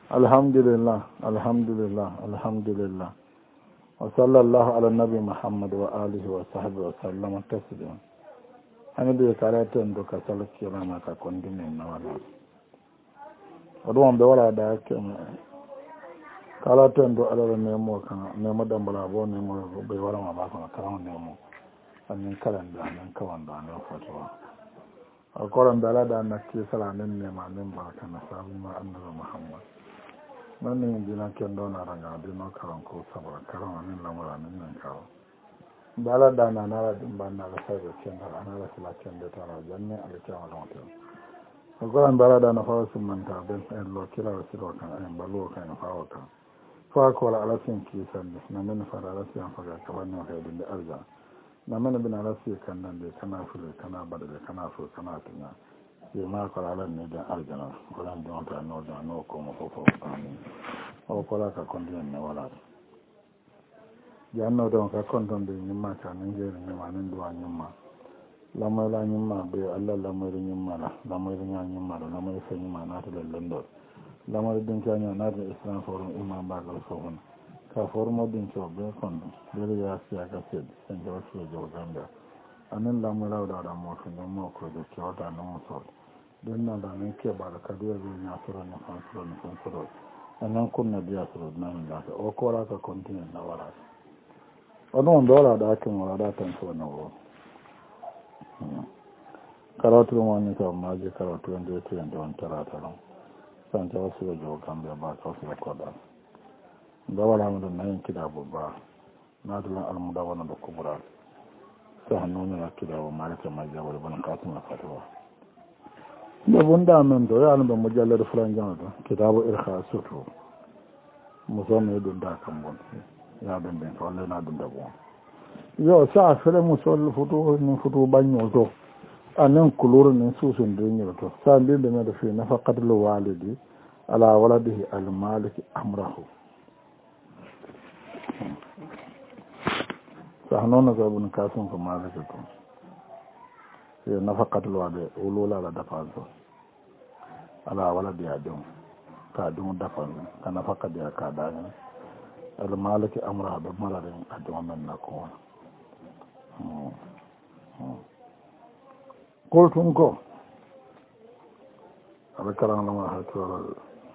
alhamdulillah alhamdulillah alhamdulillah wa sallallahu ala nabi muhammad wa alihi wa sahbihi wa sallam taslima hani be karate ndo ka salakira na ka kondine na wala odon be wala da kema karate ndo ala ne mo kan ne madambala bo ne mo be wala ma ba kan karam ne mo annin kalanda nan kawanda ne fatwa akoran dala da nakki salanin ne ma min ba kana sabu ma annabi muhammad nan ne dina kendo na ranga dino karan ko sabara karan anin lamara nan kawo bala da na nara din ban na sai da kenda ana la sala kenda tara janne alkiyama da mutum akoran bala da na fawo sun manta ben en lo kila wasiro kan en balo kan fawo kan fa ko la alasin ki san na men fara alasin faga kawan ne da din arja na men bin alasin kan nan da kana fule kana bada kana so kana tunya ye ma ko ala ne da arjana ko lan don ta no da no ko mo ko amin o ko la ka kondien ne wala janno don ka kondon de ni ma ta ne je ne ma nan duwa ni ma la ma la ni ma be alla la ma ni ma la ma ni ni ma la ma se ni ma na ta len do la ma din ka ni na da islam forum imam ba gal so hon ka forum din so be kondo be ya siya ka se sen do so jo gamba anan la ma la da mo ko mo ko de ko da no so don na da ne ke ba da kadiya zai ya tsoro na fansuro na fansuro annan kunna biya tsoro na min da o ko ra ka continue na wala wannan dole da ake wala da tan so na wo karatu wani ka ma je karatu wanda yake da wannan tarata san ta wasu da jokan da ba ta wasu da koda da wala mun da nan kida babba na da almudawana da kubra sai hannun na kida wa malaka majawar ban katin na fatawa da bunda men do ya da mujallar franjan do kitabu irkha sutu musamman don da kan bon ya ben ben to na dun da bon yo sa fere musol futu banyo to anan kulur ne susun dunyo to sa bin da da fi nafaqatul walidi ala waladihi al malik amrahu sa hanona ga bun kasun ko malaka to sai nafaqatul walidi ulula la dafa zo ala waladi adum ka dum dafa ka nafaqa da ka da al maliki amra da malarin adum men nako ko tun ko abakaran lama hatu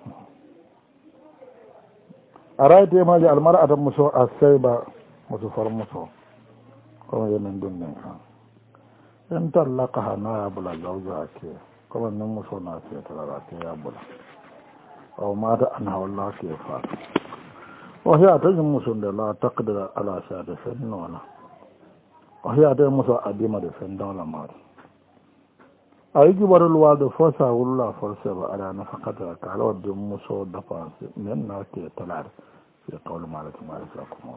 araite ma al mar'atu muso asayba muso farmuso ko yenen dunne kan en talaqaha na bula zawja ke kuma nan muso na ce tarara ta ya bula aw mata anha wallahi ke fa wa hiya tajin muso da la taqdira ala shada sanna wa hiya ta muso adima da sanna wala ma ay gibarul wado fosa wulla forsa ba ala nafaqata ta ala wadin muso da fa men na ke talar fi qawl malik kuma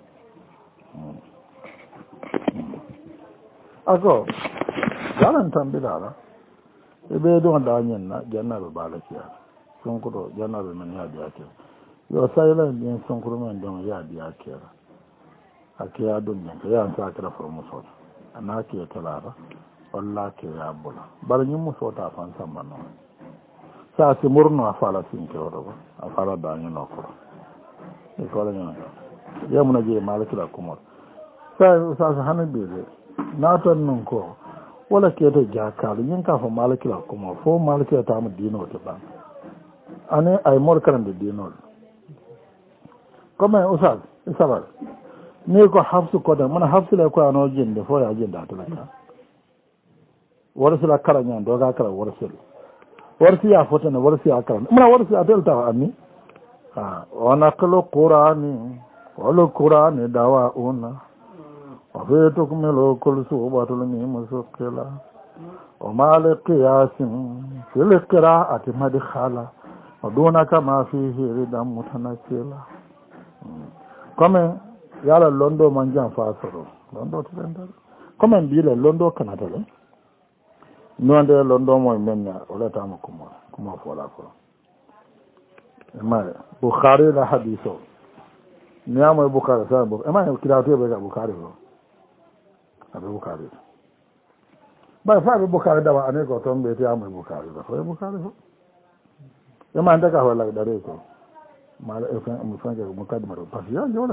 ago jalan tambila ebe don da anyen na janna ba balakiya sun kudo janna ba men ya biya ke yo sai lan din sun kudo men don ya biya ke akiya don ne ya an sa kira for muso ana ke talara wallahi ke ya bula bar nyin muso ta fan san banno sa ti murno afala sin ke wado afala da nyin no ko e ko la nyin ya mun je malakira kuma sai sa hanabe na tan nun ko wala ke ta jakalu yin kafa malakila kuma fo malakila ta mu dino ta ba ane ay mor karan da dino kuma usal isabar ne ko hafsu ko da mana hafsu la ko ano jin da fo ya jin da talaka warsu la karan yan do ga karan warsu ya fota na warsu ya karan muna warsu ya talta anni ha wana kalo qur'ani dawa una وفيتكم كل صوبة مسكلة وما لقياس في القراءة مدخلة ودونك ما فيه ردا متنكلة كما يالا لوندو منجان فاسرو لوندو تلندر كما بيلا لوندو كناتل نوندو لوندو مو منيا ولا تام كما فولا ما بخاري لا حديثو نيام بخاري صاحب اما كتابه بخاري abu bukari ba fa abu bukari da ba ane ko ton be ta mai bukari da fa bukari e ma ndaka wala dare ko mala e fa mu fa mu kadma do pas ya jola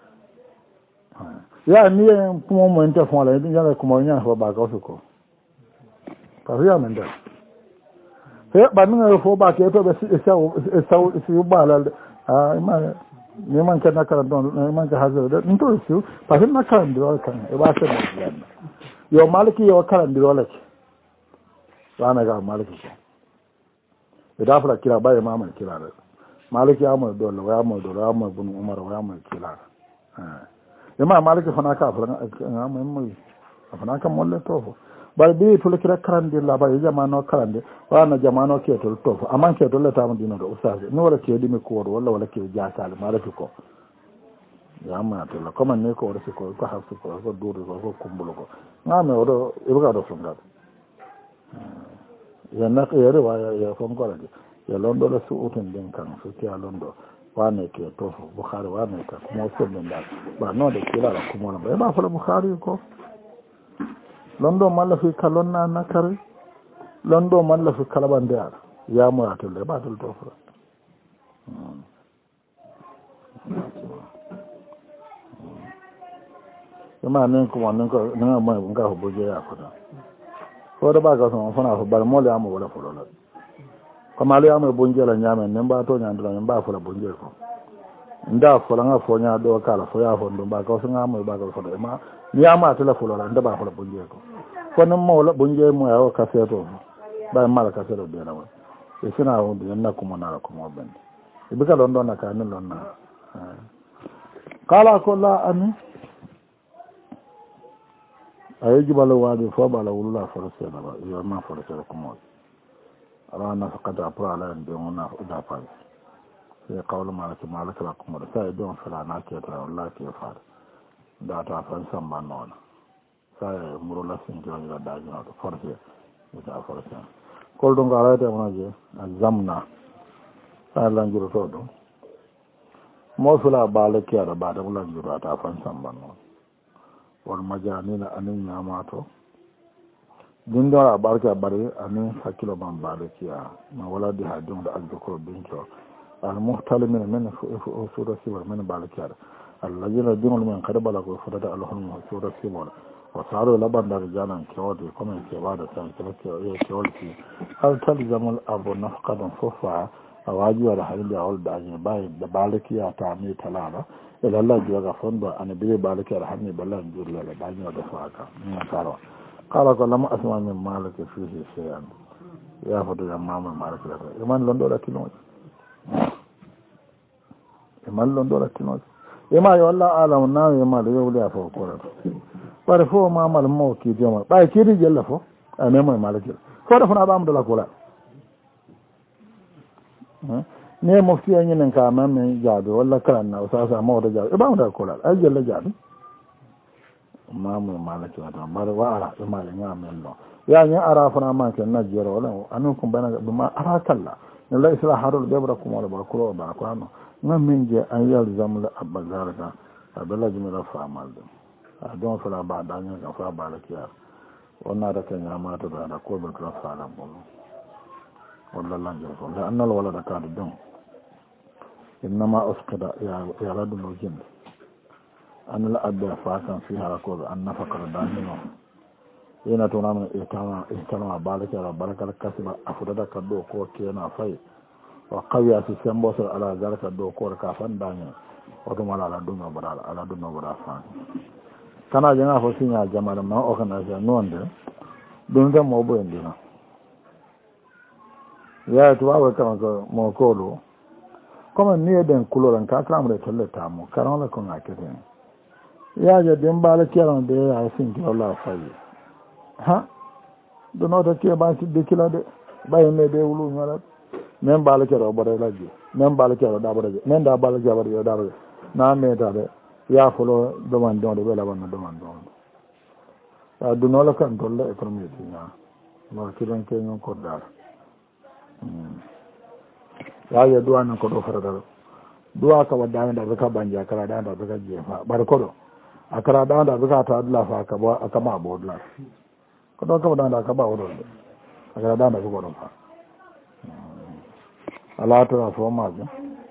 ya ni kuma mo enta fon la ni ya kuma nya fo ba ka ko pas ya menda he ba mi fo ba ke to be si ba la ma ni man kana kala don ni man ka hazo da nto si pas na kala ndiro kan e ba se ba yo maliki yo kala ndiro la rana ga maliki ko da fara kira bai ma mai kira da maliki ya mu dole wa mu dole wa mu bin umar wa mu kira yamma maliki fana ka fara amma mu fana kan molle to bai bi to kira karande la bai jama'ano karande wa na jama'ano ke to to amma ke dole ta mu dino da ustaz ni wala ke dimi ko wala ke jaka maliki ko yamma to la kuma ne ko wala ko hafsu ko duru ko kumbulo ko ngame odo ibuka do funga ya na yare wa ya fongora ya londo la su utun din kan su ti londo wane ke to bukhari wane ka kuma su din da ba no da kila da kuma ba fa bukhari ko londo malla fi kalon na kare londo malla fi kalaban da ya mu atul da ba tul to fa kuma nan kuma nan ko nan ma mun ga hoboje ya fada ko da ba ka son fana fa bar mole amu wala fulola kama le amu bonje la nyame nan ba to nyandula nan ba fula bonje ko nda fula nga fo nya do kala fo ya fo ndo ba ka son amu ba ka fo ma ni ama tele fulola nda ba fula bonje ko ko nan mo la bonje mo ya ka seto ba mala ka seto be na wa e sina ho de na kuma na kuma ben e bi ka londo na ka nan lonna kala ko la ami ayi balo wadi fo bala wulula forse da ba yo ma forse ko mo ala na faqata apra ala inde mona da fa sai qawlu malaka la kuma da sai don fara na ke ta wallahi ke fara da ta fan san ban non sai muro la sin jo da da no forse da forse kol don gara ta mona je zamna sai lan juro to do mo fula balaki da ba da lan juro ta fan san ban non wal majanina anin yamato din da barka bare anin hakilo ban barakiya ma wala di hadin da azzukuru binko al muhtalimin min surati wa min barakiya allazina dinul min qad balagu fadada alhum surati wa wasaru laban da rijalan kewadi kuma ke ba da san kewalki hal talzamul abu nafqadan fufa awaji wa hadin da wal da ajin bai da barakiya ta ne talala ila Allah jiwa ga fondo an bi balike alhamni ballan jurla da banyo da faka ina karo kala ko lam asma min malike fihi shay'an ya fado ya mama malike da iman londo da kino ima yo Allah alam na yo mal yo da fo ko par fo ma mal mo ki jama ba ki ri jella fo ame mo malike ko da fona ba mu da ko la ne mufti an yin ka ma men jabe walla kan na sa ma da jabe ba mu da kola ai jalla jabe ma mu malaki da bar wa ara imali nya men no ya nya ara fana ma kan na jira wala anu kun bana da ma ara kalla ne la isla harul babrakum wala barakuro ba ko no ngam men je an yal zamla abazarka aballa jimira fa amal da don fala ba da nya ka fa balakiya wannan da kan ya mata da ko ba ka fa la bon wallahi lan jira ko la annal wala da ka don إنما أسقط يا رجل الجن أن الأب فاكن فيها ركوب أن نفقر دائما هنا تنام إهتمام بالك على بركة الكسب أفردك الدو كور كينا في وقوي سيمبوس على ذلك الدو كور كافن دائما وتمال على دون برال على دون برافان كان جنا فسينا جمال ما أخنا نوند دون ذا موبو عندنا يا تواو كمان موكولو kuma ne den kuloran ka kram da tallata mu karan la kun akete ya je den bala kiran da ya sin ki Allah fai ha do no da ke ba ti de kila de ba ne de wulu ngala men bala kero bare laji men bala kero da bare men da bala kero bare da bare na me da de ya fulo do man don de bela ban do man don ya do no la kan tolle e permiti na ma kiran ke nyon ko dar ya duwa nan ko do farada duwa ka wadda da zaka banja kara da zaka jefa bar kodo akara da zaka ta Allah fa ka ba aka ma bodla ko do ka da ka ba wodo akara da zaka ko fa ala ta fo ma ja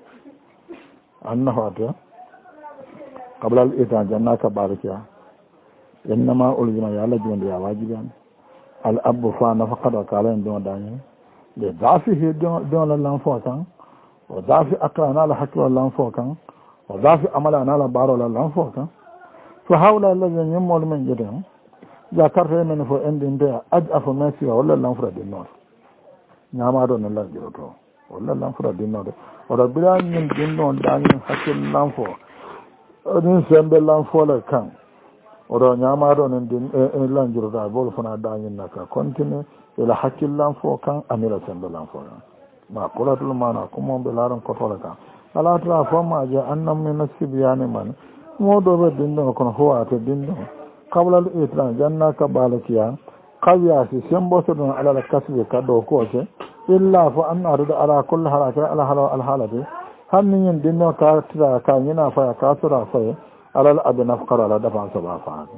annahu ta qabla al itan janna ka barakiya innama ulzima ya la jonde ya wajiban al abu fa nafaqata kala ndo dani de dafi he don la lan fo kan o dafi akana la hakwa lan fo kan o dafi amala na la baro la lan fo kan so hawla alladhi yamul min jidam ya karfe men fo endin de afu masi wala lan fura din no nyama do na la jiro to wala lan fura din no de o da biran min din no dani hakil lan fo odin sembe lan fo la kan oɗo ñamaɗo nen din lanjiroɗa bolo fana dañinna ka continue ila hakkillan fo kan amira sembe lan fo kan ma kolatul mana kumoɓe laaron kotole kan alatara fo maje annam mi nasibiyani man moɗoɓe dinɗo kono howate dinɗo kablal itran janna ka balakiya kawiyasi semboso ɗon alala kasbe kaɗo koke illa fo annatude ala kulle halakira ala alhaalade hanni ñin dinɗo ka tira ka ñina faya ka sora faye alal abi nafkar ala dafan saba fa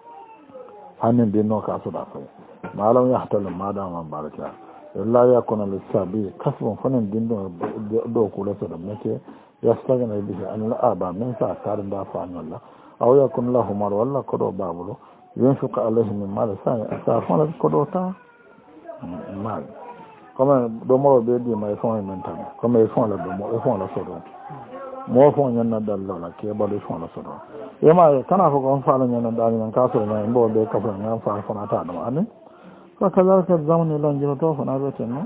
hanin dinno ka su da kai malam ya hatalin madama baraka illa ya kuna lissabi kasbun fanin dinno do kula su da nake ya stagana bihi an al'aba min sa karin da fa an Allah aw ya kun lahu mar walla kodo babulo yunfiqa alaihi min mal sa asafana kodo ta mal comme do mo be di mai fon men tan comme fon la do mo fon la so do mo fon nyanna dalla la ke ba do fon la so do yema kana ko on faala nyanna dal nan ka so na mbo be ka fa nan fa fa ta do ane fa kala ka zamani lan jiro to fa na be ten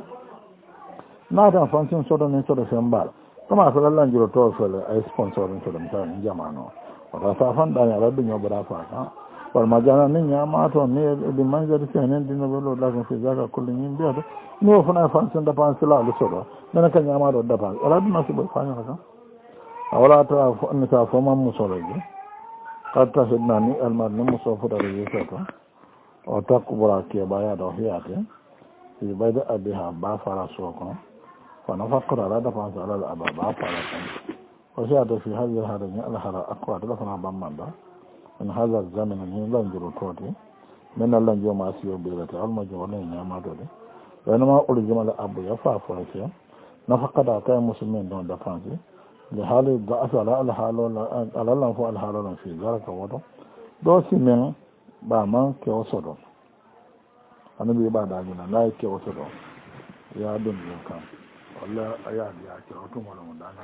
na da function so do ne so do sembal kama so lan jiro to so le ay sponsor so do ta jamano o da fa fan da ya rabbi nyo bra fa ka wal majana ni nyama to ne di manjari senen dino be lo da ko fi zaka kullu nyin be do no fa na function da pan sila lo so do nana ka nyama do da pan ala dum asibo fa nya ka awala ta fo ni ta fo mam musoloji katta hedna ni almar ni musofu da reseto o takubura ke baya do hiyate fi bayda abiha ba fara soko fa na fakra la da fa ala al aba ba fara kan o shada fi hadhihi hada ni al hara aqwa da fa na bamanda in hadha zaman ni lan juro toti men lan jo ma siyo bilata al ma jo ne nyama do de yana ma uljuma al abu ya fa fa ke na fakada kai muslimin don da fansi لحالي ضعف على الحال على الله فوق الحال في ذلك وضع دوسي من بامان كيوصدو أنا بيبا داجنا لا كيوصدو يا دون يوكا ولا أياد يا كيوتو ولا مدانا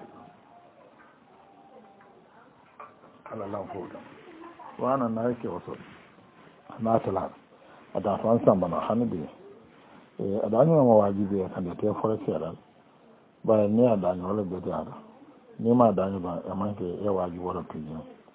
على الله فوق وأنا لا كيوصدو أنا أتلعب أدافع سامبنا حنبي أداني ما واجبي كان يتفرج سيرا بايني أداني ولا بديارا ni ma da ni ba amma ke yawa ji wala tuji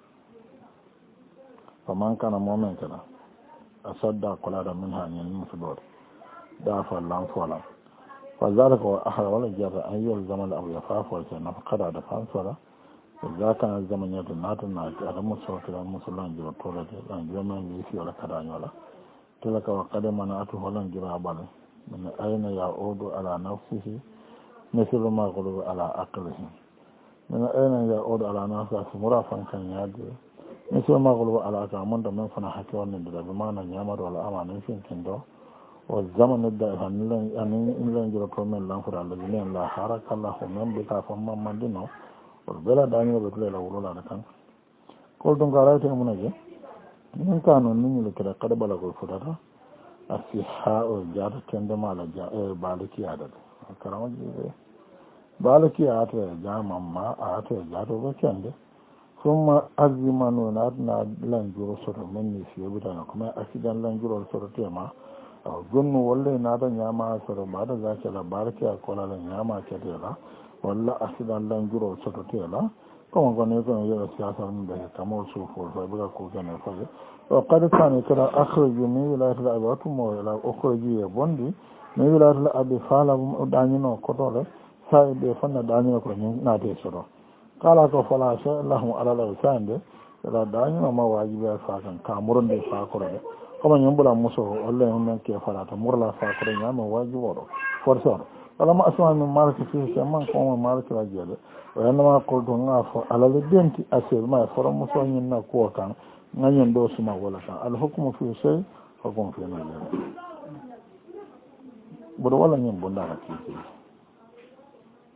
faman kana moment kana asadda kula da min hanin musudor da fa lan fola fa zalika wa ahra wala jara ayyul zaman abu ya fa fa na kada da fa fola za ka zaman ya da nata na da musulman da musulman jira to da dan jama ni fi wala kada nyola tilaka wa qadama na atu holan jira bal min ayna ya udu ala nafsihi mithlu ma qulu ala aqlihi من أين يعود على ناس مرافا كان يادي مثل ما قلوا على كامون دمن فنا حكيون ندرا بمعنى يامر ولا أمان فين كندو والزمن الدائم أن ينجر كرمين لانفر على الذين لا حرك الله من بكا فما من دينه والبلا دانيو بكل الأولو لا كان قلتم قرأت منجي من كانوا نيني لكذا قد بلغوا الفترة الصحاء الجار كندما على بالكي عدد كرام جيبه balaki a ta jama ma a ta jaro ba kende kuma azimanu na lanjuro soro men ni fiye bidana kuma asidan lanjuro soro tema gunnu walle na da nyama soro ba da zaki la baraki a kola la nyama ke dela walla asidan lanjuro soro tela kuma gane ko ya siyasa mun da kamar su ko fa buga ko kana fa o kad kana kira akhraju min wilayat al-abatu mo ila ukhraju ya bondi min wilayat al-abi fala danino ko dole sai be fanna danyo ko na de soro kala ko fala sha Allahu ala la sande la danyo ma wajibi fa kan kamurun de fa ko de kuma nyambula muso wallahi mun ke fara ta murla fa ko nya ma wajibi woro forso ala ma asma min malaki fi man ko ma malaki wajele wa ma ko do ngafo ala le denti asir ma foro muso nyin na ko kan nganyen do suma wala kan al hukmu fi shay hukum fi ma bodo wala nyin bunda hakiki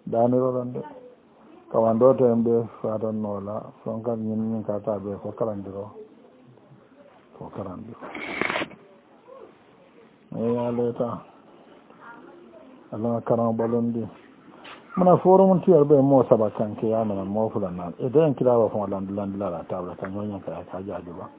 danirolande kawandoto en ɓe fatannola son kam ñinmin kata ɓe ko karandiro eyaleta allah karan ɓalondi mona forum tiyar ɓe mo saba kanke yamana mo fulanna e de en kirawa fo landilara tabla kan ñoñen kaya ka jaaju ba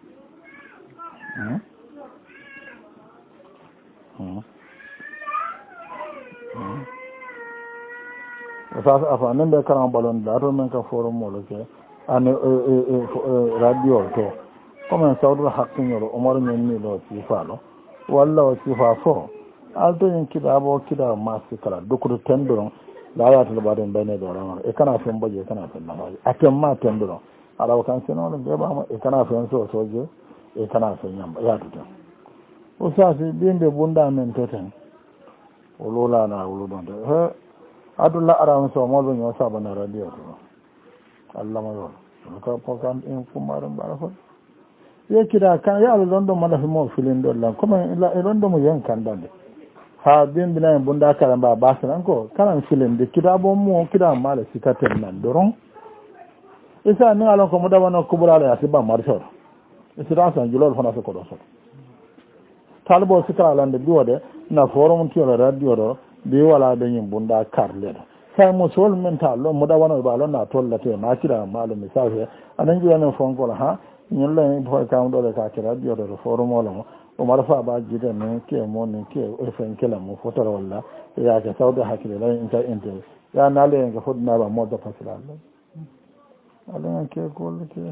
sasa afa nen ɓe karan ɓalon dato men ka forum molo ke ane radio to comme sawdul hakkiñolo omar men ni ɗo sifaalo walla o sifa fo alto yen kiɗaɓo kiɗa masi kala dokuto tenduron layatolo ɓaɗen ɓayne ɗo ramar e kana fen boje e kana fen nafaji atemma tenduron aɗawa kan senole mbeɓama e kana fen soje e kana fen ñamba yatuten o sasi ɓinde bunda men teten o lulana wuluɗonde he adulla aram so moɗo ño sabana radio to allah ma yolo ko pokan in fumaɗum ɓara fo yekkita kan yaalo ɗon ɗo malafi mo filinɗo lan comme e ɗon ɗo mo yen kandande ha bimbina en bunda kala mba basanan ko kanan filinde kitabo mo kiɗa maale sikaten nan doron isa ni alon ko mo ɗawano kuɓurala yati ba marchor e situation julol fana so ko ɗo soto talbo sikaralande biwode na forum tiyolo radio ɗo bi wala dañin bunda karleɗo say mo sol men ta lo mo ɗawano ɓa lon na tollate ma kiɗa maalo message anan jiyanen fonkola ha ñulla foy kam ɗo ɗe kake radio ɗo to forum ola mo omar fa ba jide min ke mo nin ke fen kela mo fotoro walla yaake sawde hakkille lay inta inte ya naale en ko fodnaɓa moddo pasilal alaen ke golle ke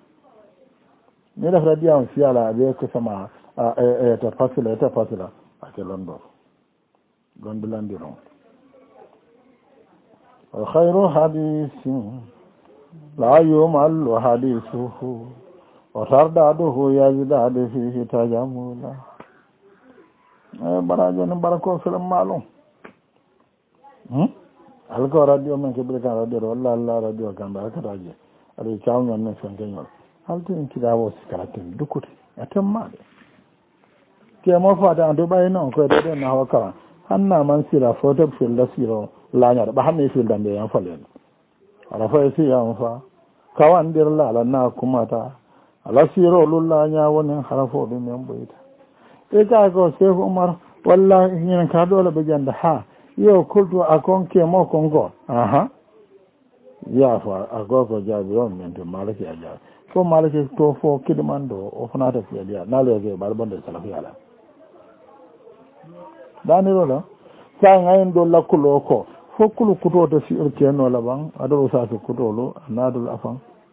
mi def radio on fiyala ɓe ko sama ete pasila ake londo londilandiron o hayru hadisin la yumallu hadisuhu o tardaɗohu yajidade fihi tajamula barajo ne mbara ko filam malum alko radio men keɓiri kan radio walla allah radio kan mbara kataje aɗa cawñon men fen keñol halto en kiɗawo sikaraten dukkude a temmaɗe kemo fade andu ɓay noon koye ɗeɗe nawa karan hannaman sira fotoɓe filda siro lañaɗo ɓa hammi fildambe yan faleno aɗa faye siyam fa kawandirla ala na kumata ala siro lulla ñawonen hara fo ɗum men ɓoyta e ka ko cheikh oumar walla ñinen ka ɗole ɓe jande ha yo kultu a kon kemo konko aha yaafa a goko jaabi on men to malaki a jaabi fo malaki to fo kiɗuman ɗo o fanata fiyaɗiya naloyoke ɓaɗa bonde salafiyala danirola sa gayen ɗo lakkulo ko fo kulu kutoto fiirtenola ɓan aɗo saki kutolu anadol afan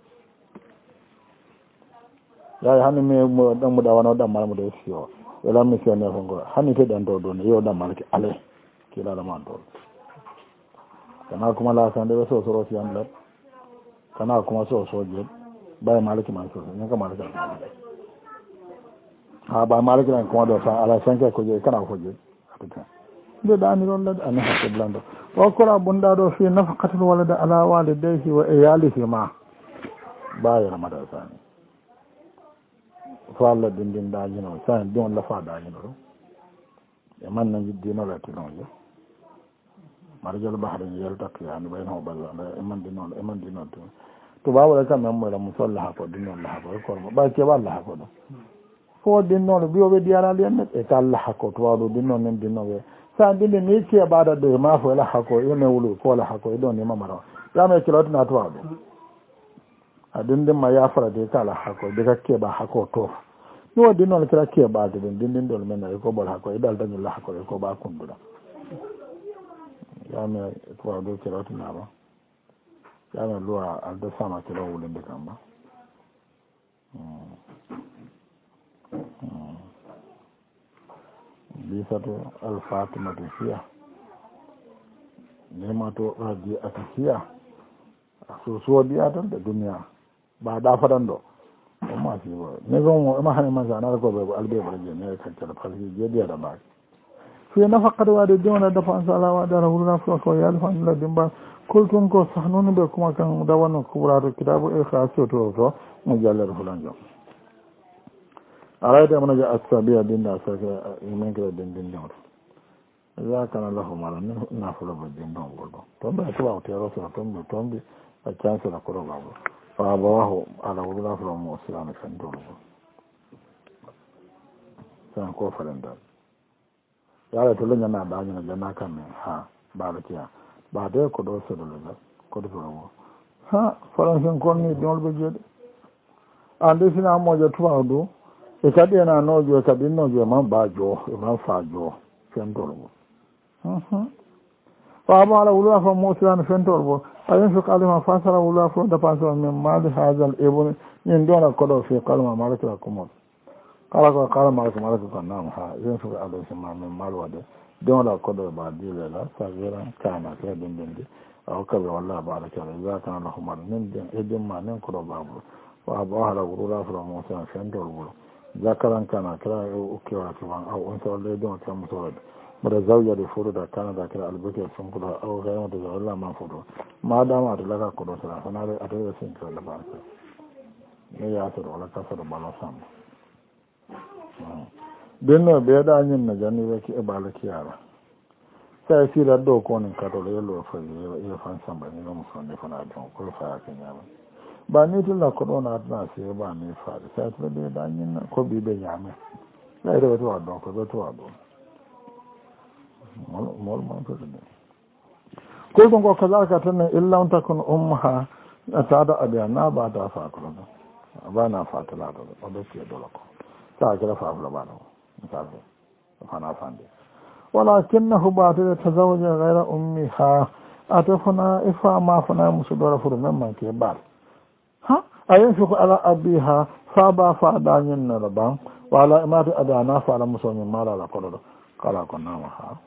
yayi hanni mi ɗammu ɗawano ɗammal mude fiyo welammi fiyane fo ngo hanni teɗen ɗo ɗone yo ɗammalke ale kiɗaɗaman ɗo kana kuma lasande ɓe sosoro fiyan lat kana kuma sosoje ɓaye maliki man soso ñanka maliki ha ɓa maliki ɗan kuma ɗo ta ala cinque ko jeeyi kana ko jeeyi atuta nde ɗaniron lade ani hakke blando o kora bunda ɗo fi nafaqatul walade ala walidayhi wa eyalihima ɓayere mada sani fo allah dindin dañino sani ɗin lafa dañino ɗo e manna jiddinola tinoje marjal bahrin yaltakiyani ɓayno balla e mandi noon tun to ɓawaɗa kam men moyla musol laha ko ɗinnoon laha ko e kormo ɓay keɓa laha ko ɗo fo ɗinnoɗo mbiyoɓe diyanali en net e ka laha ko to waɗo ɗinnoon nen ɗinnoɓe sa ɗinde ni keɓaɗa ɗo ma fo e laha ko ene wulu fo laha ko e ɗon ni mamara yame kilotina to waɗo a ɗindinma yafarade ka laha ko deka keɓa hako to ni wo ɗinnoon kira keɓade ɗum ɗindinɗol men e ko ɓol hako e ɗal dañol laha ko e ko ɓa kunduɗa yame to waɗo kilotinama yame loi alde sama kilo wulinde kamba bisatu alfatimatu hiya nemato radi ata hiya so soodiya tan ɗe duniya mbaɗa faɗan ɗo o masi ne gonmo ema hani man sa nata koɓe albeɓara je ne kaccata par ce que jeeɗiyaɗa mbaaki fi nafaqat waade jomna dépense ala waɗara wurna fo ko yalfanla dimba koltun ko sah noon ɓe kuma kan dawanno kuɓrato kitabu e ka soto to mo jallere fulan jom arayde monaja asabiya dinda sake menkira den dindiŋoto ya kana lahu mala ni na fula ba din don godo to ba to ba tero so to bi a chance la ko ba fa ba wa ala wala fula mo sira na kan do san ko falanda ya to lenya na da nya na kan ha ba da kiya ba da ko do so do la ko do ro ha faransan kon ni don be jede ande sina mo je tuwa do e kadi na no jo kadi no jo man ba jo e man fa jo fendorbo fa ba la wula fa mo sira fendorbo ayen fi kalima fa sara wula fa da pa so men mal hazal ibn yin do na ko do fi kalima malaka kuma kala ko kala malaka ko nam ha yen fi ado sima men mal wade don la ko do ba dile la sa vera kana ke dindindi aw ka be wallahi baraka la kana lahu mal nin den edin ma nin ko do babu wa ba hala wula fa mo sira fendorbo zakaran kana kira ukewa kiwan au on so le don kam so mara zawja de furu da kana da kira albuke sun kuda au ga yamma da Allah ma furu ma da ma da laka kudo sala sana da ado sin ka da ba ne ya to wala ka so da bala sam den no be da nyin na jani be ki bala kiyara sai fi da do ko nin ka to le lo fa ye fan sam ba ni mo so ne fa na don ko fa ka nyama ba ni tun da kudo na sai ba ni fa sai to be da nyin ko bi be nyame sai da to adon ko to adon mol man to de ko don ko kaza ka tan illa on takun umma atada abana ba ta fa ko ba na fa ta la do do ke do ko ta ga fa bla ba no ta do fa na fa de walakinahu ba ta tazawaja ghayra ummiha atafuna ifa ma fana musudara furu man ke ba ha ayin fi ala abiha fa ba fa da yin na ba wala imatu adana fa ala musulmin mala la ko do kala ko na ma ha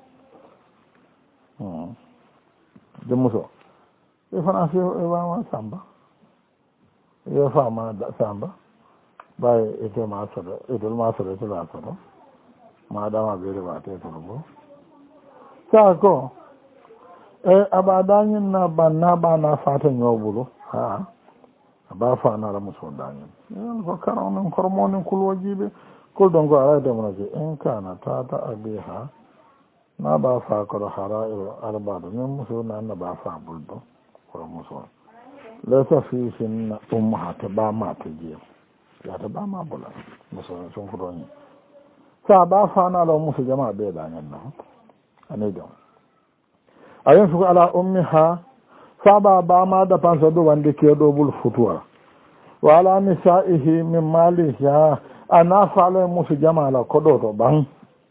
de muso e fana fi e wa ma samba e fa ma da samba ba e te ma so e dol ma so to la so ma da ma be ba te to bo sa ko e abadanyin na ba na fatan yobulu ha ba fa na la muso danyin en ko karonin hormonin kulwajibe kul don go ara da mun je in kana ta abiha na ba fa ko hara'ir arba da min muso na ba fa buldo ko muso la ta fi sin umma ta ba ma ta je ya ta ba ma bula muso sun kudo ni sa ba fa na la muso jama'a be da nan ane don ayin su ala ummiha sa ba ma da fansa do wanda ke do bul futuwa wa ala nisa'ihi min maliha ana fa la muso jama'a la ko do ban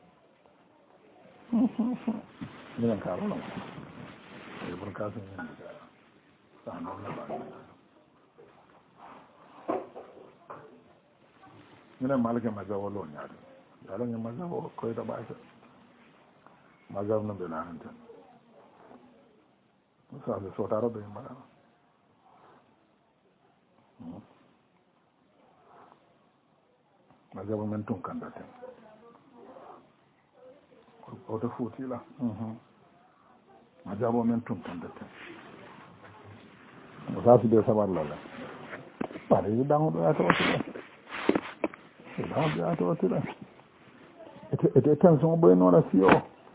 Minan karo no. E por caso ni sa no la ba. Minan malaka mazawo lo nya. Dalo nya mazawo ko da ba ta. Mazawo no bela hanta. Sa le so taro be ma. Mazawo men tun kan da ta. Oto futi la ma jabo men tum tandata mo safi de sabar la pare yi dango do ato tira ete tan so boy no la sio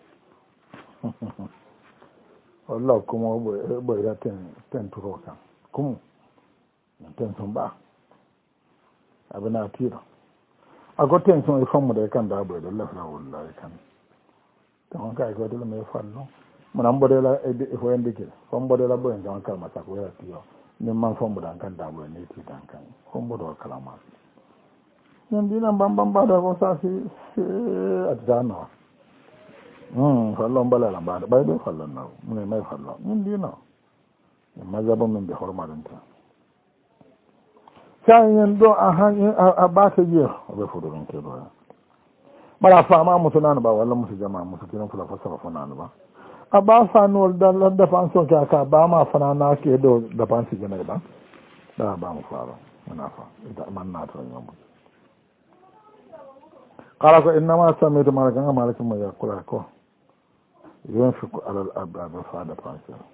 Allah kuma boy da ten turo kan kuma ten so ba abana tira agoten so e famu de kan da boy do la wallahi kan don ka ko dole mai fallo mun an bode la e fo yande ke fon bode la boyen kan kalma ta ko ya tiyo ni man fon bodan kan da boyen ni ti dan kan fon bodo kalama nan dina bambam ba da ko sa fi adana fallo bala la ba bay do fallo na mun mai fallo mun dina mazhabun min bi hurmatin ta sai do a ba ta je ba fudurin ke do mara fama musu nanu ba wallan musu jama'a musu kiran kula fasara fananu ba a ba fanu da fan so ka ba ma fana na ke do da fan su gane ba da ba mu fara muna fa ita man na to yau qala ko inna ma sami'tu malakan malakin ma yakula ko yunfiqu ala al-abad fa da fan su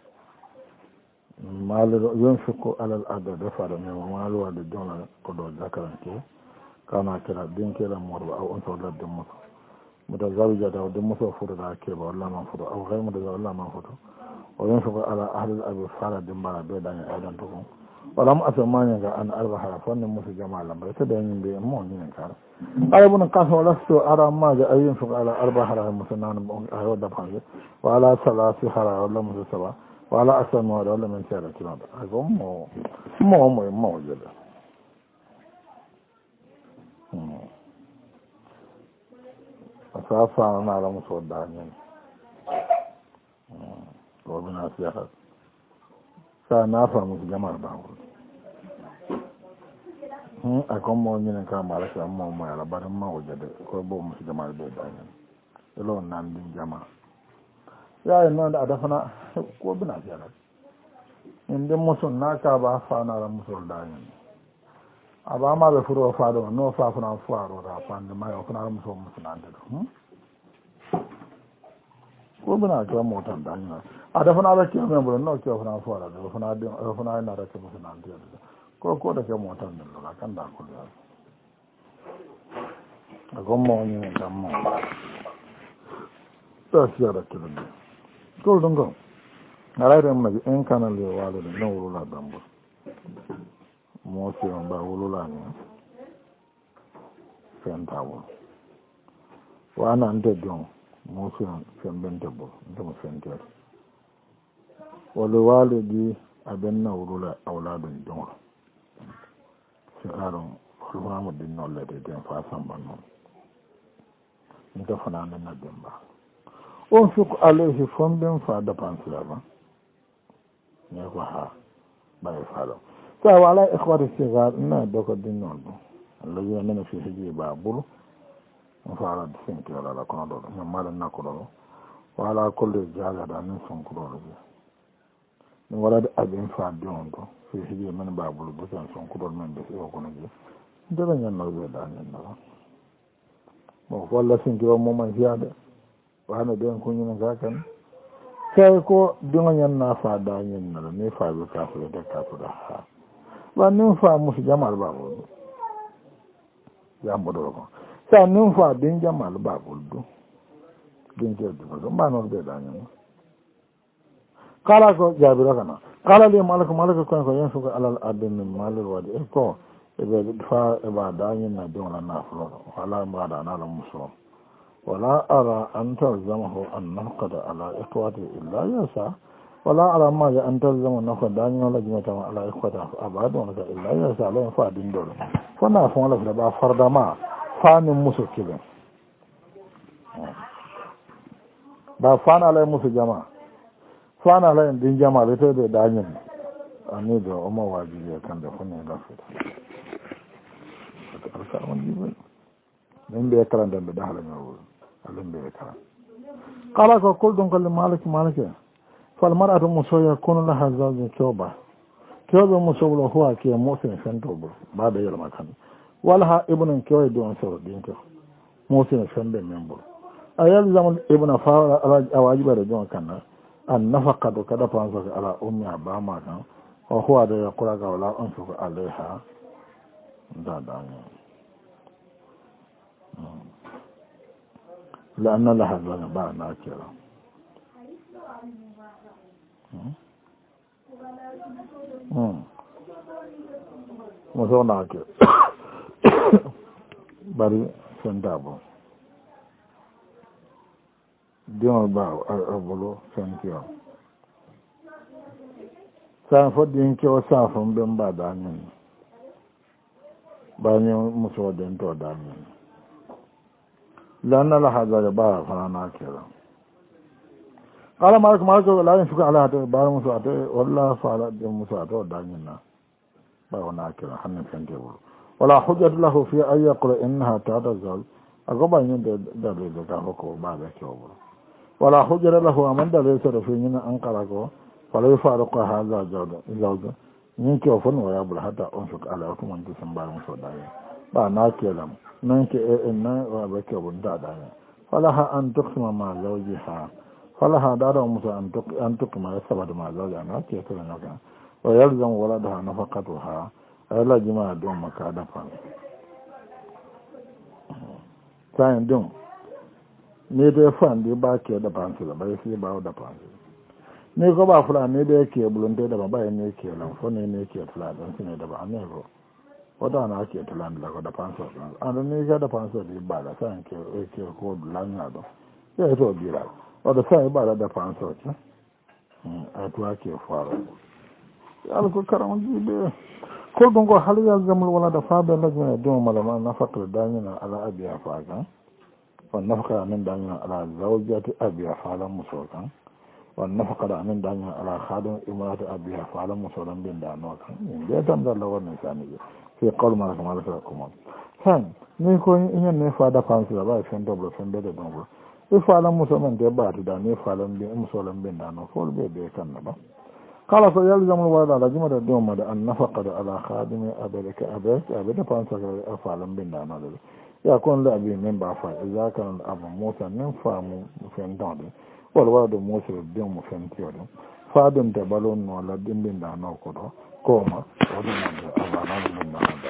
malu yunfiqu ala al-abad fa da ne malu wa da dona ko do zakaran ke kana kira din kira morba au on to ladde mo متزوجة أو دم مصفورة كيف ولا منفورة أو غير متزوجة ولا منفورة وينفق على أهل الأبي فعل دمبارا بيدان أيضا تكون ولم أسمعني أن أربع حرفان موسى جماعة لما يتدين بأمون ينكر أنا بن قاسم ولست أرى ما جاء ينفق على أربع حرف مسنان أهود بحاجة وعلى ثلاث حرف ولا موسى سبعة وعلى أسماء ولا من سيرة كلام أقوم مو جدا أساسا أنا على مسود دانين وبنا سياحة سأنافع موسى جماعة بحاجة أكون مؤمن كما على شيء ما على بعض ما وجد كل بوم في جماعة بيداين يلون ناندين جماعة يا إنه أدفنا كل بنا جالس إن دم مسون ناكا بافانا على مسول داين أبا ما بفرو فادو نو فافنا فارو رافان ما يكون على مسول مسون عندهم كل بنا كلام موتان داين أدفنا على كيف يقولون نو كيف فنا فارو فنا دين فنا نارا كيف مسون عندهم ko da ke motar da lura kan da kula a gomma wani ne kan mu ta siya da kilin ko don go na rai da mu in kana le wala da nan wula dambu mo se on ba wula ne fen tawo wa na ande don mo se on fen ben tabo da mo fen ter wala di abin na wula auladun don aron fulmamu din nolle de den fa samba non nda fana na demba on fuk alayhi fonden fa da pansila ba ne ko ha bay falo ta wala ikhwati sigar na doko din non allazi na fi hiji ba bulu fa ala din ke ala kono do na mala na ko do wala kulli jaga da nan son ko do ni wala da abin fa don do fi hiji man ba bulu do son ko do men do ko no je dole ñan na be da ñan na bon wala sin ki mo man fiade wa na den ko ñu na kan sai ko dinga ñan na fa da ñan na ne fa be ka fa da ka fa da ha ba nin fa mu jamal ba bo ya mo do ko sa nin fa din jamal ba bo do din je do ba no be da ñan kala ko jabira kana kala li malaka ko yan su alal adin mal wadi ko ebe fa eba danyin na don na flo wala ma da na muso wala ara an talzamahu an naqada ala iqwati illa yasa wala ara ma ya an talzama na fa danyin la jima ta ala iqwata abadu na illa yasa la fa din do fa na fa wala ba farda ma fa ni muso kiben ba fa na la muso jama fa na la din jama le to de danyin ani do o ma wajibi kan da fa ne da fa من بيكران دم بدهلا نقول علم بيكران قال كل دون قال مالك فالمرأة مسوية يكون لها زوج كوبا مسوي له هو كي موسم فنتوب بعد يوم كان ولها ابن كوي دون سور دينك موسم فنب منبر أيلزم ابن فاول أواجب رجون كان النفقة كذا فانسك على أمي أباما كان وهو هذا يقول ولا أنفق عليها داداني لأن لها ذنبا ناكرة مسو ناكرة bari sentabo dion ba abolo sentio san fodin ke o san fon ben ba danin ba ni muso den to danin لأن لها ذنبا فلا ناكرة قال مالك لا ينفق على هذا بار مساعدة ولا فعل مساعدة دانينا بار ناكرة حن فنتبول ولا حجة له في أن يقول إنها تعتزل أقوم أن يدري ذلك حكو بعد كيوبل ولا حجة له أمن دليل سرفين أنقرقه فلا يفارق هذا زوجة ينكي وفن ويابل حتى أنفق على أكم أن تسمى بار مساعدة بار ناكرة ننكي إنا وبكيوبل دادانا فلها أن تقسم مع زوجها فلها دار موسى أن تقم يثبت مع زوجها كيف نكا ويلزم ولدها نفقتها ألا جماعة دون مكادفا ثاني دون ne da fan da ba ke da fansu da bai sai ba da fansu ne ko ba fula ne da yake bulunte da ba ne ke lan fo ne ke fula dan ne da ba ne ko wata na ke tulan da da fansu an ne ga da fansu da ba da san ke ko lanya do ya to bira wata sai ba da fansu ce a to ake fara alko karam jibe ko don ko hal ya zamul wala da fa da lajina do malama na fakar danina ala abiya faga والنفقة من دانيا على زوجة أبيها فعلا مسوكا والنفقة من دانيا على خادم إمارة أبيها فعلا مسوكا بين دانوكا بيتم ذا لغة نسانية في قول مالك مالك لكم ثاني نيكو إن نفادا فانسي لبا يفين دوبلو فين بيدي دوبلو إفعلا مسوكا دباتي دا نفعلا مسوكا بين دانو فول بيدي كان نبا قال فيلزم الولد على جمع الدوم النفقة على خادم أبيك فانسي فعلا بين دانو يكون لأبي من بعفا إذا كان الأب موسى ننفع مفندان والولد موسى الدين مفندان فادم تبالون ولا دين بين دانو كده كوما ودون أبانا من دانو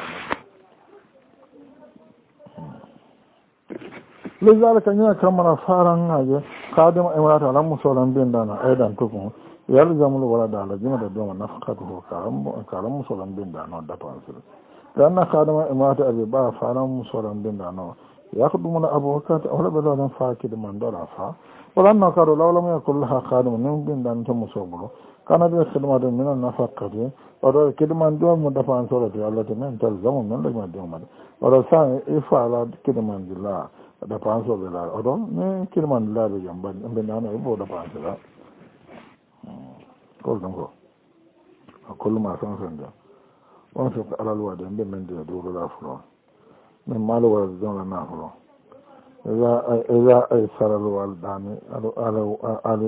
لذلك أن يكمل فارا خادم إمارات على مسولان بين دانو أيضا تكون يلزم الولد على جمع الدوم نفقته كلام مسولان بين دانو دفع لأن خادم إمارة أبي با فعلا مصورا بين دانو يخدمون أبو وكات أولا بدأ فاكد من دولة فا ولأنه قالوا لو لم يكن لها خادم من بين دانو مصوبرو كان دي خدمة من النفقة ولو كدمان دول مدفعان سورة التي من تلزم من لجمع ديوم ولو سان إفعال كدمان دلا دفعان سورة الله ولو كدمان دلا بجنبان بين دانو إبو دفعان سورة كل ما سنسن ده وانفق على الوادي من دور الأفراد من مال والدون النافرة إذا أيسر الوالدان على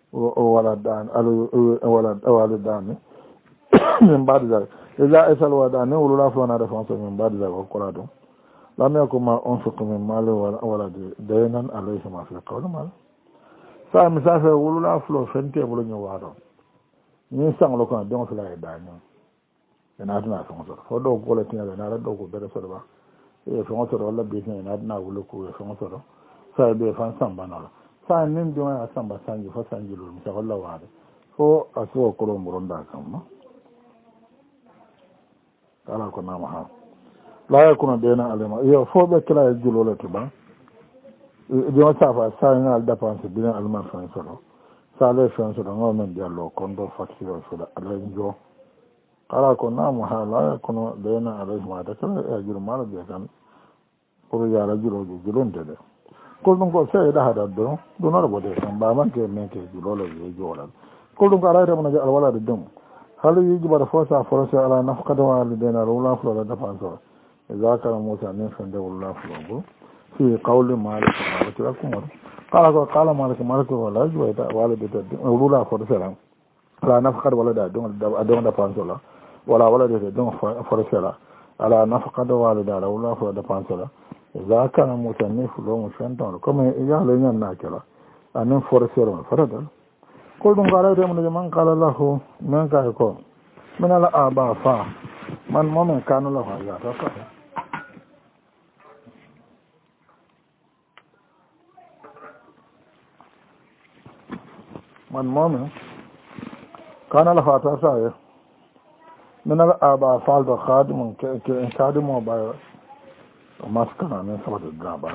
ولدان من بعد ذلك إذا أيسر الوالدان ولو الأفراد نعرف من بعد ذلك وقلاده لم يكن ما أنفق من مال ولد دينا عليه ما في قول مال سأل مسافة ولو الأفراد فنتي بلون يوارو نيسان لو كان دون فلا يدانيو ina tuna son so ko do ko la tina na ra do ko bere so ba e fon so wala bi tina na na wulu ko e fon so sa be fan samba na sa nin do na samba sanji fa sanji lu mi sa wala wa ko aso ko lo muronda kan ma kala ko na ma ha la ya kuna dena alema yo fo be kala julo la tuba e do sa fa sa na al dépense bi na alma fan so sa le fan so ngo men diallo kon do facture so da ala njo kala ko namu ha la kono dena alayhi ma takala e juro mala be kan pour ya la juro julonde de ko dum ko se da hada do no ro bode kan ba man ke men ke julo le jola ko dum ko ara mo na al wala de dum halu yiji bara fosa forasa ala nafqata wa dena rawla fula da fanso zakara musa ne fende wala fula fi qawli malik wa takum qala malik wala juwa walidata rawla forasa ala nafqata wala da don da fanso la wala de don forcera ala nafaqada walida la wala fo da pansala za kana mutannif lo mu shantan comme ya le nyan na kala anan forcera farada ko dum gara de mun man qala lahu man ka ko min ala aba fa man momen kanu lahu ya ta ka man momen kana lahu ta sa ya من الأبا فالد خادم كادم وبايو مسكن من سبت الجابا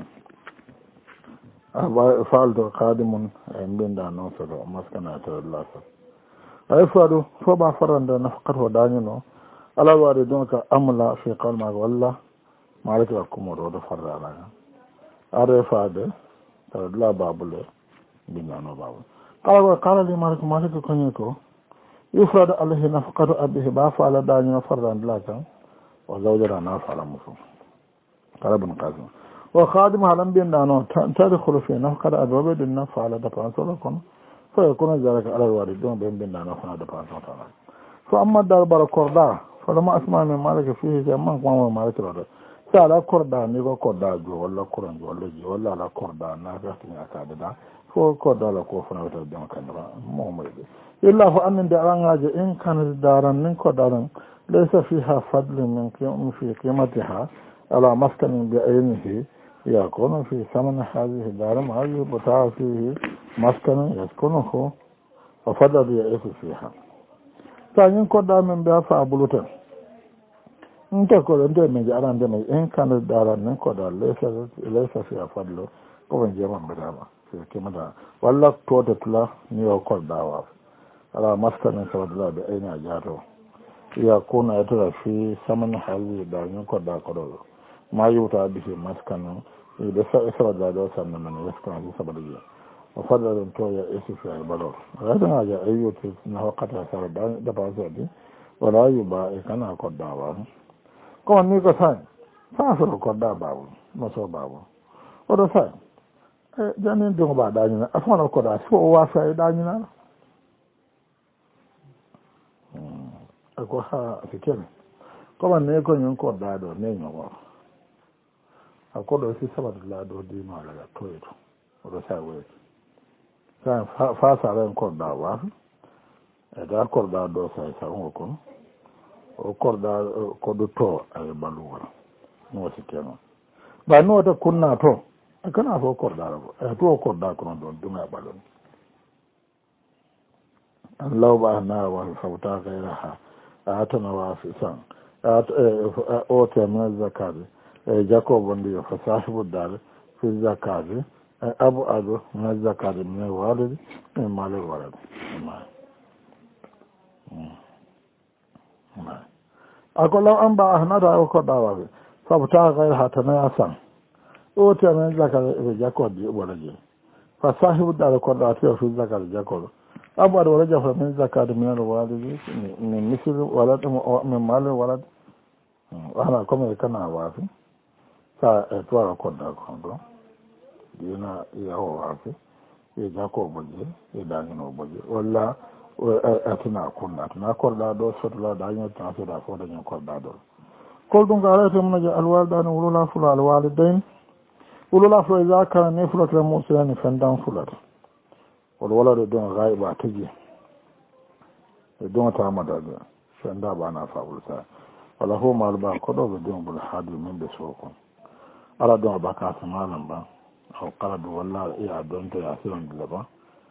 أبا فالد خادم من دانو سر مسكن أتر الله سر أي فادو فبا فرند نفقت ودانينو على واردونك أملا في قول ما والله مالك لكم ورود فرد على أري فاد سر الله بابله بنانو بابل قال لي مالك كنيكو يفرد عليه نفقة أبيه بافعل دانيا فرد لكن وزوجنا نافعل مفهوم قال ابن قاسم وخادم هلم بين دانو تدخل في نفقة أبواب دين فعل دفعان سلكم فيكون ذلك على الوالدين بين دانو فعل دفعان سلكم فأما الدربار كوردا فلما أسمع من مالك فيه كمان قام مالك رد سأل كوردا نيكو كوردا جو ولا كوران جو ولا جو ولا لا كوردا نافعتني أكادا فو كوردا لا كوفنا وتدين كنبا مؤمن إلا فأن داران إن كانت داران من كداران ليس فيها فضل من في قيمتها على مسكن بعينه يكون في ثمن هذه الدار ما يبتاع فيه مسكن يسكنه وفضل يعيش فيها فإن قد من بها فأبلوتا انت قد انت من جعلان دمي إن كان الدار من قد ليس فيها فضل ومن جمع بدابا في كما ولا توتت لا نيو قد دعوة على مسكن سبب الله بأين أجاره يكون يترى في ثمن هذه الدار من قد دعوة ما يبتاع به مسكن يسرى الدار سنة من يسكن في سبب الله وفضل تو ya isi fi albalo radana ja ayyuti na wakata sara da ba zadi wala yuba e kana ko dawa ko ni ko sai fa so ko da ba mo so ba o do sai e janin do ba da ni na afana ko da so wa sai da ni na ko ha fiken ko man ne ko nyun ko da do ne nyo akodo si sabat la do di ma la to ito o do sai we fa ren korda wa e da korda do sai sa ko o korda ko do to ay baluwa no sikeno ba no ta kunna to kana fo korda ro e to korda ko don duma balon Allah ba na wa fauta gairaha atana wa fi san o ta min zakari jacob wanda ya fasahu dar fi zakari abu ado na zakari min walid min mali walid akola an ba hanada ko dawa fauta gairaha tana san o ta min zakari jacob wala je fasahu dar ko da ta fi zakari jacob abu da wala jafa min zakati min alwalidi min misl walad min mal walad ana kuma kana wafi sa etwara kodda kondo dina ya wafi ya jako boje ya dangino boje walla atuna kunna tuna korda do sotla da nyo ta so da ko da nyo korda do kol dum gara te mun ja alwalidani ulula fula alwalidain ulula fula zakara ne fula ta musulani fandan fula walwala da don raiba ta ji da don ta madaga san da ba na fabulsa wala ho mal ba ko do don bul hadu min da soko ala don ba ka samanan ba au qalad walla ya don ta yasiran da ba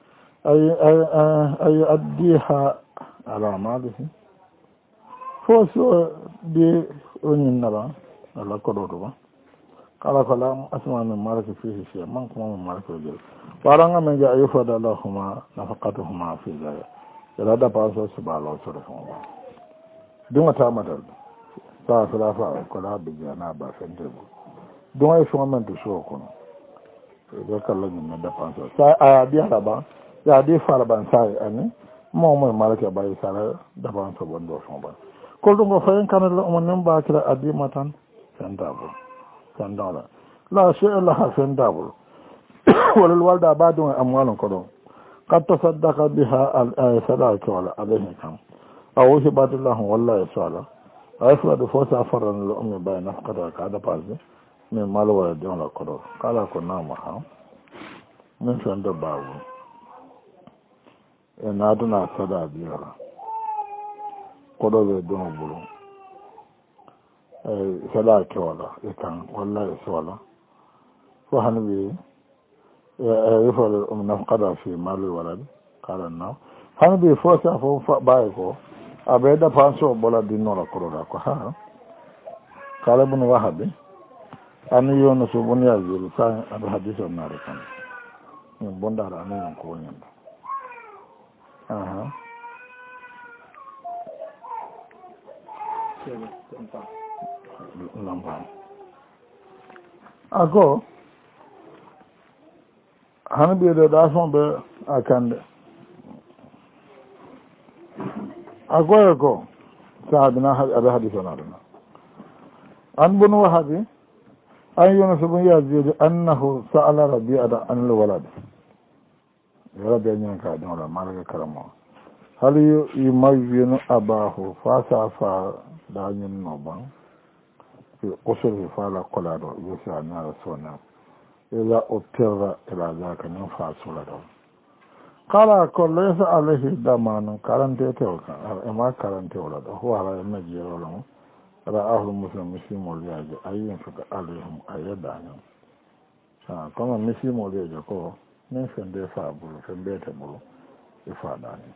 ay addiha ala malihi fo so de onin na ba ala ko do ba kala kala asman maraka fihi shi man kuma maraka jil waranga men ja ayufa da lahuma nafaqatuhuma fi zaya yala da paso subala so da kuma dunga ta madal sa salafa ko la bi jana ba fende bu dunga yi shuma man to so ko da kala ni da paso sa aya bi ba ya di fara ban sai ani mo maraka ba yi sala da ban so bondo so ba ko dunga fayin kana la umman ba kira adimatan fenda bu kandala la shay'a laha fendabul walal walda badun amwalun kodon qad tasaddaqa biha al sadaqati wala alayhi kam aw hibatillah wallahi sala ayfa da fosa faran al ummi bayna qada kada pazi min mal wala don la kodon kala ko nama ha min fenda bawu na duna sada biya kodo be don bulu sada kewala ikan wallahi sawala ko hanbi yafal nafqada fi mal walad qala na hanbi fosa fo bae ko abeda panso bola dinno la koroda ko ha kala bun wahabi an yono so bun ya zil sa abu hadithon na kan min bonda ra ne ko nyanda aha ako hanbi da son be akande ako sahabina hada hadith na an bunu wahabi an yunus bin yazid annahu sa'ala rabi'a an alwalad ya rabi'a nyan ka don la malaka karamo hal yumayyinu abahu fa da yin noban kusur fala kula da yusa na rasona ila utira ila zaka nan fasula da kala ko laysa alaihi daman karante to ma karante wala da huwa ra na jiro la ra ahlu muslim muslim wal yaji ayyin fi alaihim ayyada comme misimoɗejo ko min fende fa bulu fembete bulu e faɗani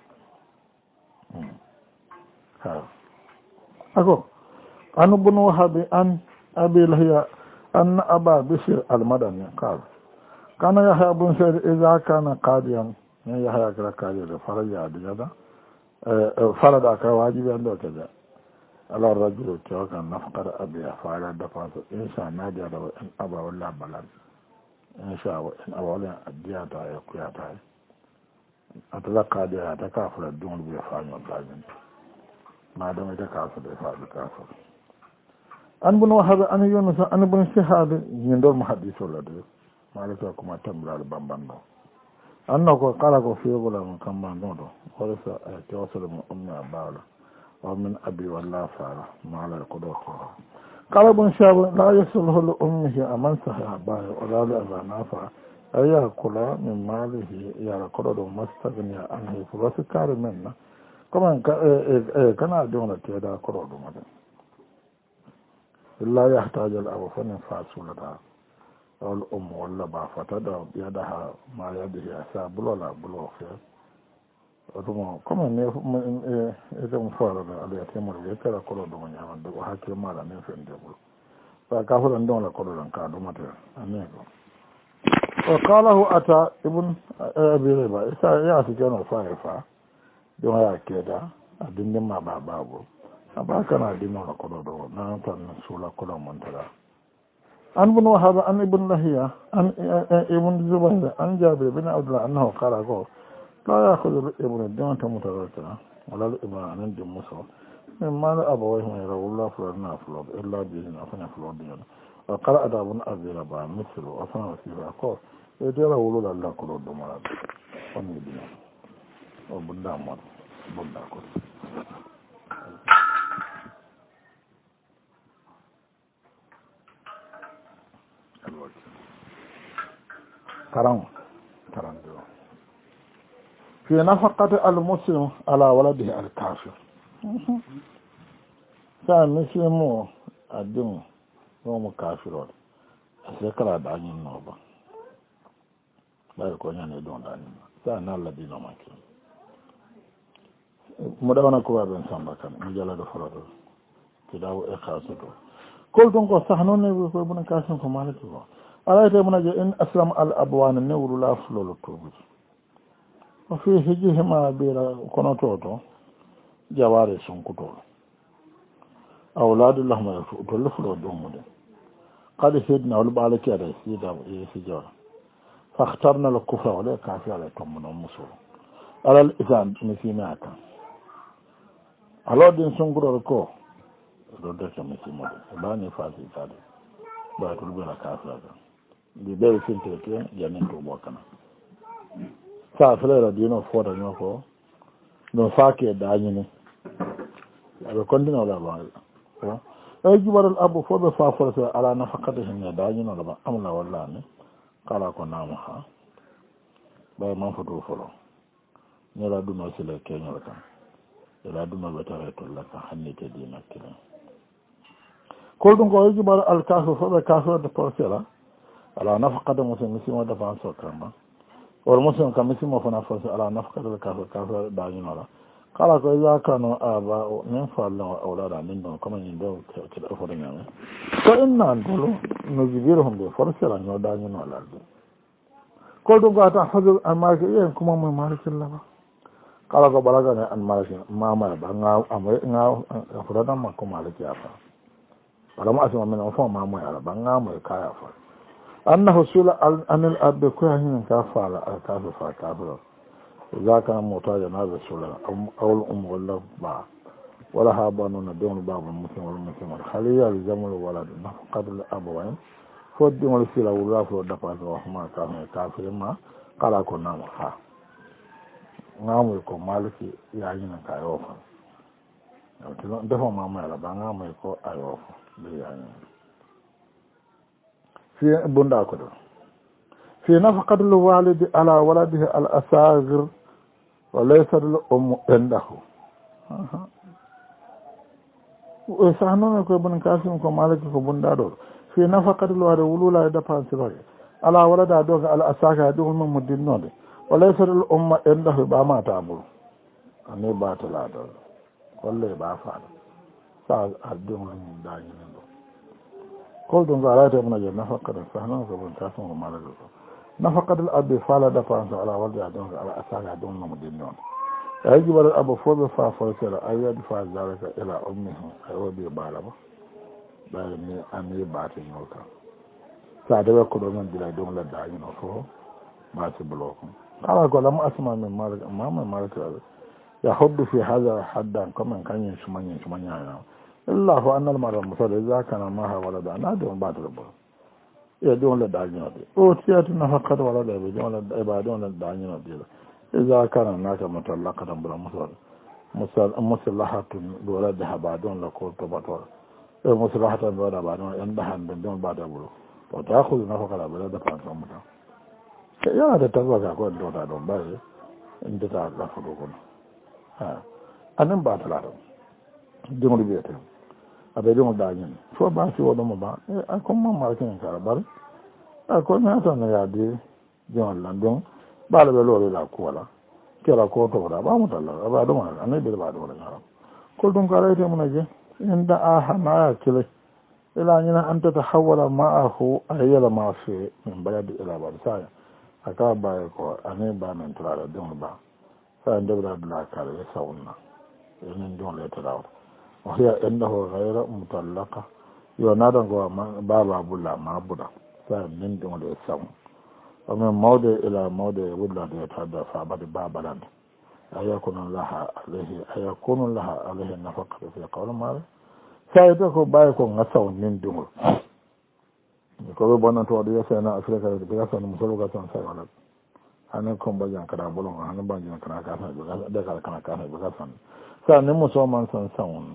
ha ako an ibn wahab an abi lahiya an aba bishr al-madani qala kana yahya ibn sa'id idha kana qadiyan ne yahya kala qadi da faraja adiyada farada ka wajibi ando kaza ala rajulu tawaka nafqar abi fara da fa insha nadia da in aba walla balad insha Allah in aba walla adiyata ya kuyata atala qadiya ta kafara dun bi fa'al qadin ma da mai ta kafa da fa'al kafa an bin wahab an yunus an bin shihab yindor muhaddisu ladu malaka kuma tambral bambando anna ko kala ko fiyogola mo kambando do wala sa tawassul mo umma bala wa min abi walla fara mala ko do ko kala bin shihab la yasulhu li ummihi aman sahaba wala la zanafa ayya kula min malihi ya ko do mastagni anhu furosi kare menna kuma kana dona teda ko do madan illa yahtaj al-abu fa fasulata wal walla ba fatada yadaha ma yadihi asa bulola bulo fe otumo comme ne ete mo fara da ala temor ye kala ko do nyama do hakke mala ne fe ndebul fa ka fo don la ko do ka do mate anego wa qalahu ata ibn abi riba isa ya fi jono fa do ya keda adin ma ba babu abaka na dino la ko do na tan sula ko do montara an bin wahab an ibn lahiya an ibn zubayr an jabir bin abdullah annahu qala ko la ya'khudhu ibn dawta mutawakkila wala ibn an dim musa min ma abawayhi ma yarawullah fulana fulad illa bi afana fulad wa qala adabun azira ba mithlu afana wasira ko e dela wulu la ko do mara on ni dina o bunda mo bunda ko karam في نفقة المسلم على ولده الكافر فالمسلم الدين هو كافر ذكر داني النوبة لا يكون يعني دون داني فأنا الذين ماكين مدونا كوا بن سامبكان مجلد فرد كداو إخاصته قلت انكو سحنون نبي بن كاسم كمالك ألا يتمنى إن أسلم الأبوان النور لا فلول التوبة وفي هجهما بيرا كنوتوتو جواري سنكتول أولاد الله ما يفوتوا لفلول دومود قد سيدنا والبالك يا سيدا يسجور فاخترنا الكفر ولا كافر على تومنا ومسور على الإذان نسيناك على دين سنكتول كو ردك مسيمود باني فاسي كادي باتول بلا كافر di ɓeɓe filtrete jamin to ɓokkana sa frère dino fota ño ko ɗum faake dañini aɓe continue laɓa eyi juɓaɗol abbo fo ɓe fa forcé ala nafakata hinne dañino laɓa amla wallani kala ko nama ha ɓaye man foto folo ñola ɗuno sila keñol kan ela ɗuno ɓe tawe tolla kan hannite dina kilin kol ɗum ko e juɓaɗo alkaso fo ɓe kasode forcé la ala nafaqata muslim misimo defan sokamba wala muslim kam misimo fana force ala nafaqata kafa dañinola kala ko yakano aba min falla awlada min don comme ni do ke do fodo nyame ko inna ndolo no jibiruhum be force la no dañinola ko do gata hadu amake yen kuma mo malikin laba kala ko balaga ne an malikin mama ba nga amay nga fodo ma ko maliki afa wala mo asima men fo mama ya ba nga mo kaya fa أنه سئل عن الأب كهين كفار كافر فكافر إذا كان محتاجا هذا السؤال أو الأم ولا با ولا هابانون دون باب المسلم والمسلم الخلية لزم الولد نفقد الأبوين فود دون السيلة ولا فود دفع وهما كانوا كافر ما قال كنا مخا نعم يكون مالك يعين كايوفا دفع ما مالا نعم يكون أيوفا بيعين في بندا كده في نفقة الوالد على ولده الأصاغر وليس الأم عنده وسانو ko bun kasim ko malaki ko bunda do fi nafaqat alwalid wulula da fansiroy ala walada do ala asaka do mun mudinnode walaysa al umma indahu ba ma tabul ani ba tala do wallahi ba fa sa adun mun da yin do ko don ga rata mun ga nafaqat sahna ko ban ta sun mala do nafaqat al abi fala da fa ala walada do ala asaka do mun mudinnode yaji bar abu fo be fa fo sala ayyad fa zalika ila ummihi aywabi balaba ba ni ami ba ta nota sa da ko do man dila don la da yin fo ba ta bloko ala ko lam asma min malik amma malik ya hubbu fi hadha haddan kaman kan yin shumanya ya illa hu annal mar'a musalla za kana ma ha walada na don ba ta rubu ya don la da yin o tiyatu na faqat walada be don la ibadon la da yin إذا كان هناك مطلقة بلا مصلحة بولدها بعدون لكل تبطل مصلحة بولدها بعدون عندها بدون بعد بلو وتأخذ نفقة بلد فانسامتا يا هذا تزوج أقول دوتا دون باي أنت تعرف فلوكنا أنا بعد لا دون بيته أبي دون داين شو باسي ودم با أكون ما ماركين كاربار أكون هذا نيادي دون لندن bala be lori la kola kera ko to da ba mutalla ba do ma ne be ba do la ko dum ka rayte mun je inda aha ma ya kile ila nyina anta tahawala ma'ahu ayyala ma fi min baladi ila balsaya aka ba ko ane ba men tura da dum ba sa ndabra la kare sauna enen don le tura wa hiya innahu ghayra mutallaqa yo nadan go baba bulla ma buda sa min don le sauna ومن موضع إلى موضع ولد يتحدث عبد بابلند أيكون لها عليه النفقة في قول مالك سيدكم بايكم نسوا من دمر يقول بنا تودي سينا أفريقيا بياسا مسلوكا تنسى ولد أنا كم بجان كذا بلون أنا بجان كذا كذا بياسا ده كذا بياسا سأني مسلمان سنسون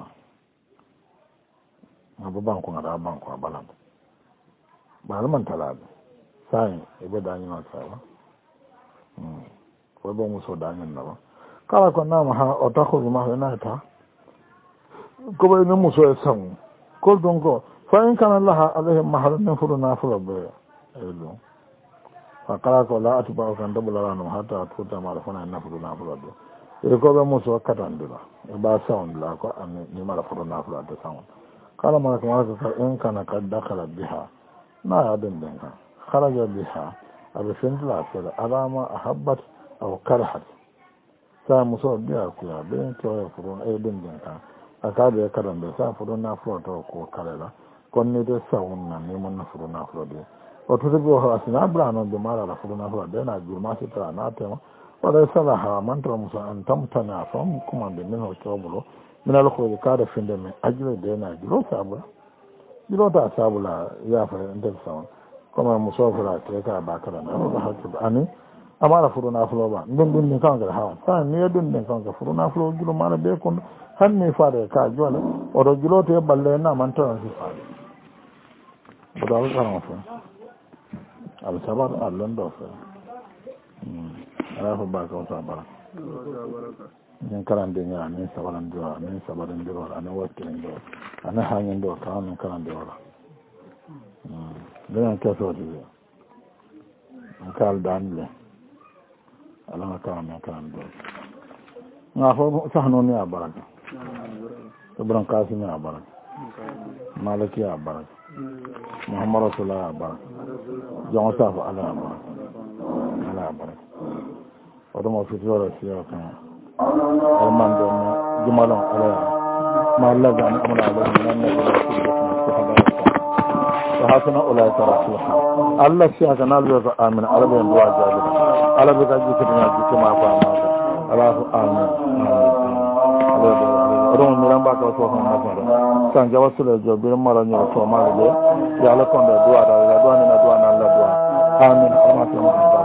أبو بانكو نرى بانكو أبلند بعلمان تلاد sai ibe danyi na tsawa ko ba muso danyin na ba kala ko na ma otakhudhu ma na ta ko ba ni muso san ko don ko fa in kana laha alaihi mahar min furuna furabe elo fa kala ko la atba kan dabula ran hatta tuta ma fana na furuna furabe e ko ba muso katandira e ba sound la ko an ni ma furuna furabe sound kala ma ko in kana kad dakhala biha na ya den den خرج بها أبسنت العسل على ما أحبت أو كرهت سامصور بها كيا بين كيا فرون أي بين كان أكاد يكرم بسا فرون نافلو توكو كرلا كوني تساونا نيمون نفرون نافلو دي وتتبعه أسنا برانو بمارا لفرون نافلو دي ناجل ما سترى ناتما وليس لها من ترمسا أن تمتنع فهم كمان بمنه كيوبلو من الخروج كاد فندم أجل دي ناجلو سابلا جلو تأسابلا يافا انتبساون kuma musafira ta ka ba kala na ba hakki ba ani amara furu na fulo ba dun din kan ga hawa sa ni dun din kan ga furu na fulo gilu mara be kun han ni fa da ka jola o do gilu te balle na man tan si fa ba da ka na fa al sabar allan do fa ala fa ba ka ta bara nin karan de nya ni sabaran do ni sabaran do ana watin do ana hanyen do ka an karan do dengan kesodi kal danle ala karam do nga fo sahno ni abaraka ibran qasim ni abaraka maliki abaraka muhammad rasulullah abaraka jonga safa ala abaraka odo mo fi jora siya kan almando jumalon ala ma laga ni amala nan وهاتنا أولئك رسولها الله شيئا كان الله آمين على بين دعاء جابر على بين ذكرنا ذكر فاما الله آمين رون ميران باك وصوفا نفر كان جواسل الجبير مرة نيوتو مالي يا لكم دعاء نلا دعاء آمين